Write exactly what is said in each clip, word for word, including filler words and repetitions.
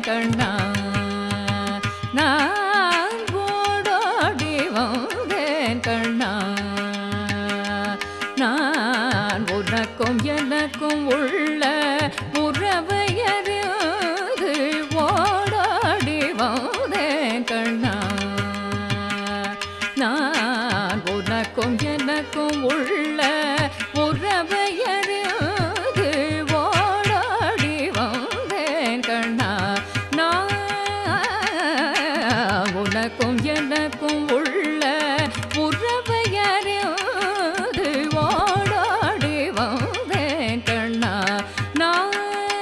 கண்ணா நான் ஓடோடி வந்தேன் கண்ணா நான் உனக்கும் எனக்கும் உள்ள உறவை அறிந்து ஓடோடி வந்தேன் கண்ணா நான் உனக்கும் எனக்கும் உள்ள உறவை அறிந்து ஓடோடி வந்தேன் கண்ணா நான் உனக்கும் எனக்கும் உள்ள உறவை அறிந்து ஓடோடி வந்தேன் கண்ணா நான்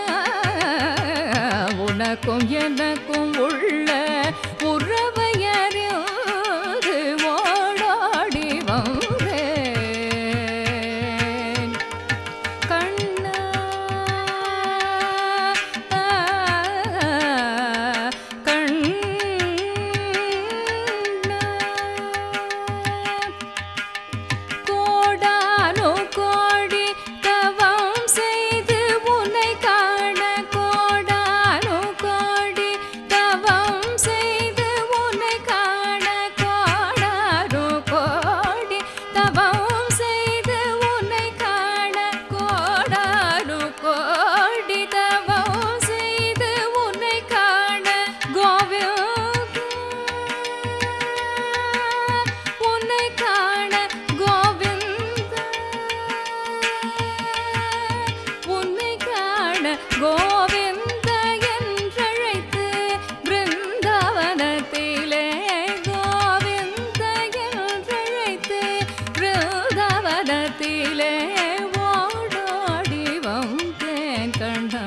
உனக்கும் எனக்கும் உள்ள உறவை அறிந்து ஓடோடி வந்தேன் கண்ணா கண்ணா கோடானு கோடி தவம் செய்து உன்னை காண கோடானு கோடி தவம் செய்து உன்னை காண கோடானு கோடி தவம் செய்து உன்னை காண கோடானு கோடி தவம் செய்து உன்னை காண கோவிந்தா உன்னை காண கோவிந்தா உன்னை காண கோவிந்தா என்றழைத்து பிருந்தாவனத்திலே கோவிந்தா என்றழைத்து பிருந்தாவனத்திலே ஓடோடி வந்தேன் கண்ணா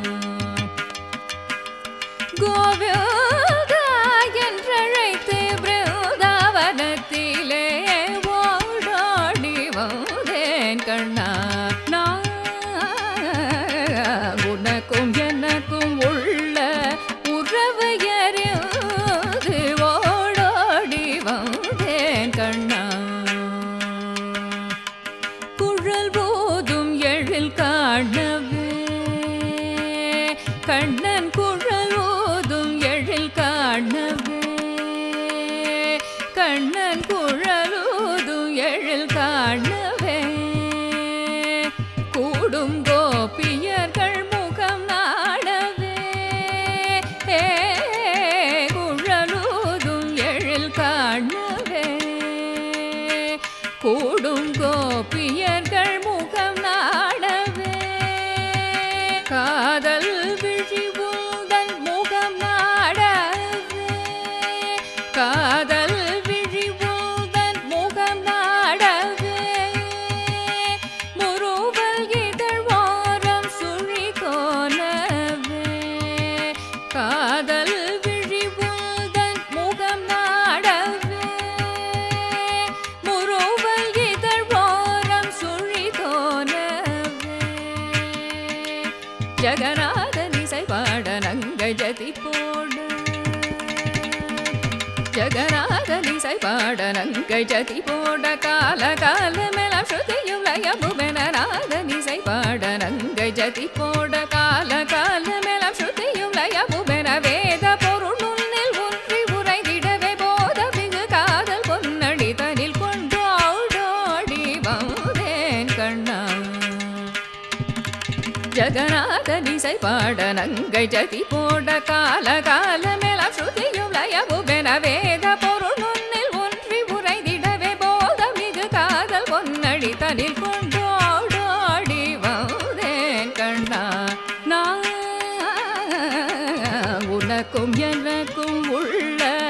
கோவிந்தா என்றழைத்து பிருந்தாவனத்திலே ஓடோடி வந்தேன் கண்ணா நான் உனக்கும் எனக்கும் உள்ள உறவை அறிந்து ஓடோடி வந்தேன் கண்ணா குழல் போதும் எழில் காணவே கண்ணன் குழல் ஓதும் எழில் காணவே கண்ணன் குழல் ஓதும் எழில் காணவே கூடும் கோபியர்கள் முகம் நாடவே குழலூதும் எழில் காணவே கூடும் கோபியர்கள் முகம் நாடவே காதல் விழி உந்தன் முகம் நாடவே காதல் விழி உந்தன் முகம் நாடவே முறுவல் இதழ்வாரம் சுழி கோணவே காதல் விழி உந்தன் முகம் நாடவே முறுவல் இதழ்வாரம் சுழி கோணவே ஜகநாதன் இசை பாட நங்கை ஜதி போட ஜகநாதன் இசை பாட நங்கை ஜதி போட கால காலமெல்லாம் ஸ்ருதியும் லயமுமென நாதன் இசை பாட நங்கை ஜதி போட கால காலமெல்லாம் ஸ்ருதியும் லயமுமென வேத பொருள் உன்னில் ஒன்றி உரைதிடவே போத மிகு காதல் பொன்னடி தனில் கொண்டு ஓடோடி வந்தேன் கண்ணா ஜகநாதன் இசை பாட நங்கை ஜதி போட கால காலமெல்லாம் ஸ்ருதியும் லயமுமென வேத பொருள் உன்னில் ஒன்றி உரைதிடவே போத மிகு காதல் பொன்னடி தனில் கொண்டு ஓடோடி வந்தேன் கண்ணா நான் உனக்கும் எனக்கும் உள்ள